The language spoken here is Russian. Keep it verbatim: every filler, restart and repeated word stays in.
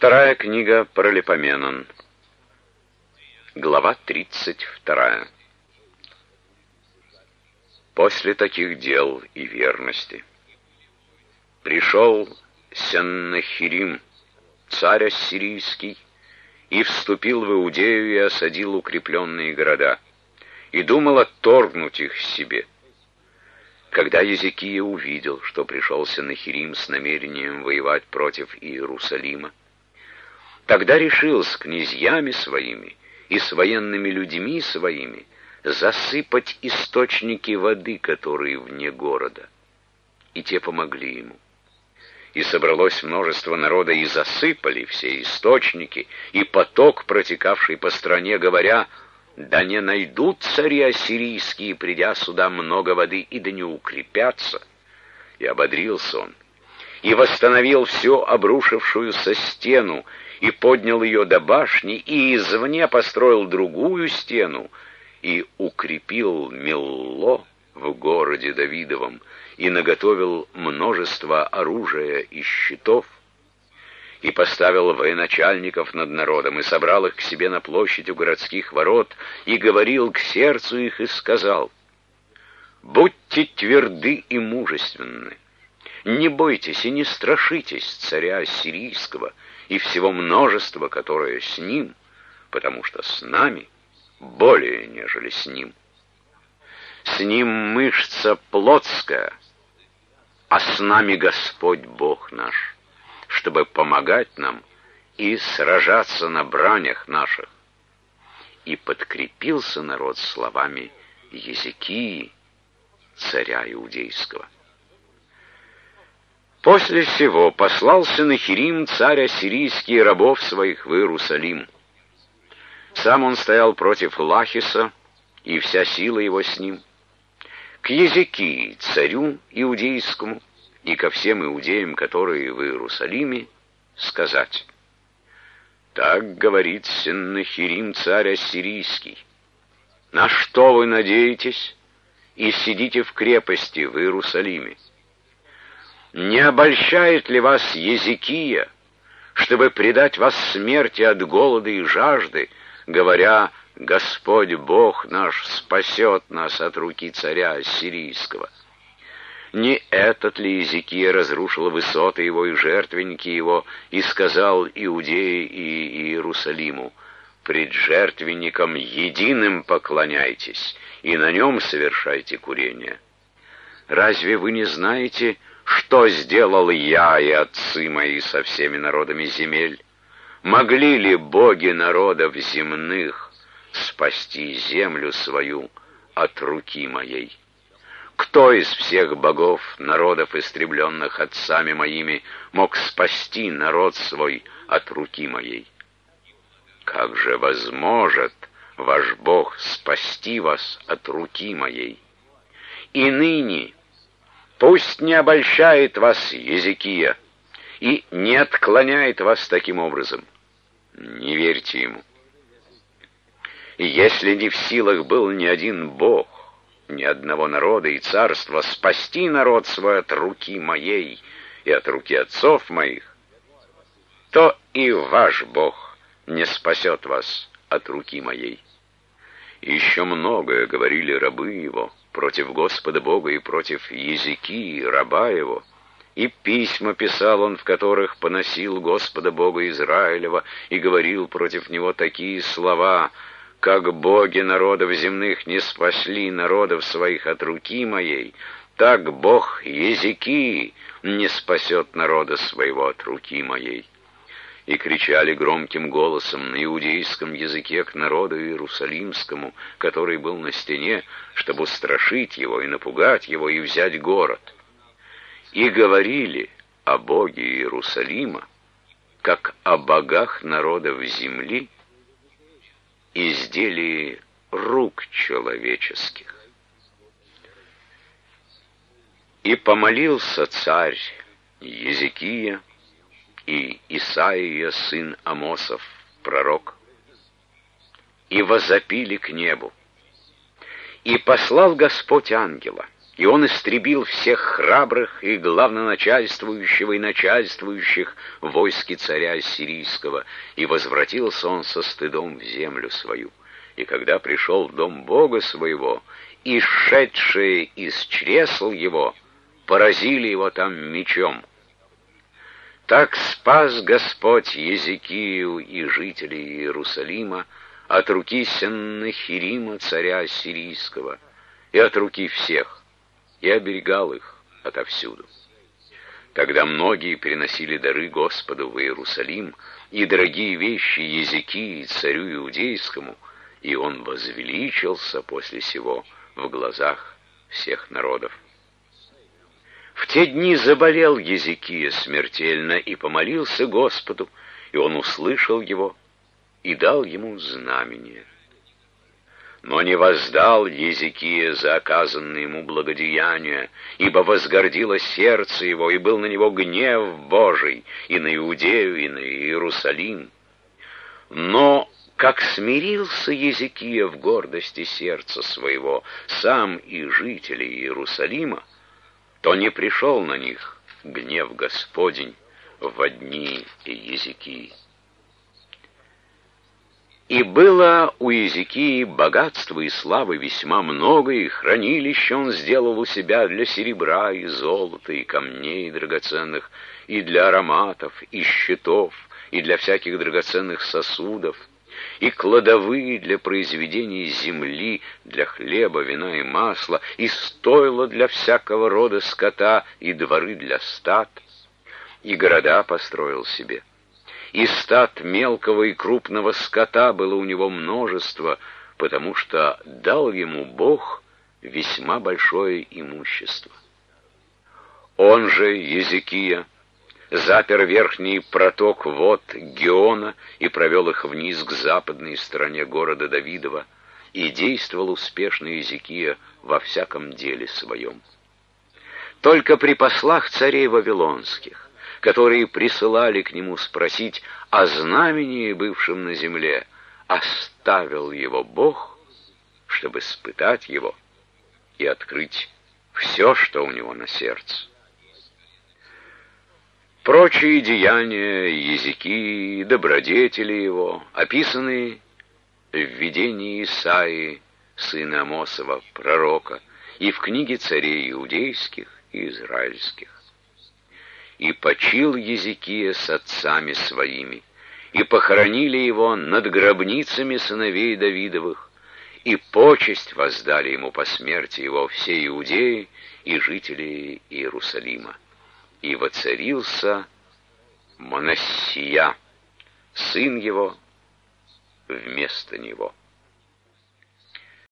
Вторая книга Паралипоменон. Глава тридцать вторая. После таких дел и верности пришел Сеннахирим, царь ассирийский, и вступил в Иудею и осадил укрепленные города, и думал отторгнуть их себе. Когда Езекия увидел, что пришел Сеннахирим с намерением воевать против Иерусалима, тогда решил с князьями своими и с военными людьми своими засыпать источники воды, которые вне города. И те помогли ему. И собралось множество народа, и засыпали все источники, и поток, протекавший по стране, говоря: «Да не найдут цари ассирийские, придя сюда, много воды, и да не укрепятся». И ободрился он, и восстановил всю обрушившуюся стену, и поднял ее до башни, и извне построил другую стену, и укрепил Милло в городе Давидовом, и наготовил множество оружия и щитов, и поставил военачальников над народом, и собрал их к себе на площадь у городских ворот, и говорил к сердцу их, и сказал: «Будьте тверды и мужественны, не бойтесь и не страшитесь царя ассирийского и всего множества, которое с ним, потому что с нами более, нежели с ним. С ним мышца плотская, а с нами Господь Бог наш, чтобы помогать нам и сражаться на бранях наших». И подкрепился народ словами Езекии, царя иудейского. После сего послал Сеннахирим, царь ассирийский, рабов своих в Иерусалим. Сам он стоял против Лахиса, и вся сила его с ним, к Езекии, царю иудейскому, и ко всем иудеям, которые в Иерусалиме, сказать: «Так говорит Сеннахирим, царь ассирийский: на что вы надеетесь и сидите в крепости в Иерусалиме? Не обольщает ли вас Езекия, чтобы предать вас смерти от голода и жажды, говоря: Господь Бог наш спасет нас от руки царя ассирийского? Не этот ли Езекия разрушил высоты его и жертвенники его, и сказал Иудее и Иерусалиму: пред жертвенником единым поклоняйтесь, и на нем совершайте курение? Разве вы не знаете, что сделал я и отцы мои со всеми народами земель? Могли ли боги народов земных спасти землю свою от руки моей? Кто из всех богов народов, истребленных отцами моими, мог спасти народ свой от руки моей? Как же возможет ваш Бог спасти вас от руки моей? И ныне пусть не обольщает вас Езекия и не отклоняет вас таким образом. Не верьте ему. И если не в силах был ни один Бог, ни одного народа и царства спасти народ свой от руки моей и от руки отцов моих, то и ваш Бог не спасет вас от руки моей». И еще многое говорили рабы его против Господа Бога и против Езекии, раба его. И письма писал он, в которых поносил Господа Бога Израилева, и говорил против него такие слова: «Как боги народов земных не спасли народов своих от руки моей, так Бог Езекии не спасет народа своего от руки моей». И кричали громким голосом на иудейском языке к народу иерусалимскому, который был на стене, чтобы устрашить его и напугать его и взять город. И говорили о Боге Иерусалима, как о богах народов земли, изделии рук человеческих. И помолился царь Езекия и Исаия, сын Амосов, пророк, и возопили к небу. И послал Господь ангела, И он истребил всех храбрых и главноначальствующего и начальствующих в войске царя Ассирийского, и возвратился он со стыдом в землю свою. И когда пришел в дом Бога своего, и шедшие из чресл его поразили его там мечом. Так спас Господь Езекию и жителей Иерусалима от руки Сеннахирима, царя Ассирийского, и от руки всех, и оберегал их отовсюду. Тогда многие переносили дары Господу в Иерусалим и дорогие вещи Езекии, царю иудейскому, и он возвеличился после сего в глазах всех народов. В те дни заболел Езекия смертельно и помолился Господу, и он услышал его и дал ему знамение. Но не воздал Езекия за оказанное ему благодеяние, ибо возгордило сердце его, и был на него гнев Божий и на Иудею, и на Иерусалим. Но как смирился Езекия в гордости сердца своего, сам и жители Иерусалима, то не пришел на них гнев Господень во дни Езекии. И было у Езекии богатства и славы весьма много, и хранилище он сделал у себя для серебра и золота, и камней драгоценных, и для ароматов, и щитов, и для всяких драгоценных сосудов, и кладовые для произведения земли, для хлеба, вина и масла, и стойла для всякого рода скота, и дворы для стад, и города построил себе. И стад мелкого и крупного скота было у него множество, потому что дал ему Бог весьма большое имущество. Он же, Езекия, запер верхний проток вод Геона и провел их вниз к западной стороне города Давидова, и действовал успешно Езекия во всяком деле своем. Только при послах царей вавилонских, которые присылали к нему спросить о знамении, бывшем на земле, оставил его Бог, чтобы испытать его и открыть все, что у него на сердце. Прочие деяния Езекии, добродетели его, описаны в видении Исаии, сына Амосова, пророка, и в книге царей иудейских и израильских. И почил Езекия с отцами своими, и похоронили его над гробницами сыновей Давидовых, и почесть воздали ему по смерти его все иудеи и жители Иерусалима. И воцарился Манассия, сын его, вместо него.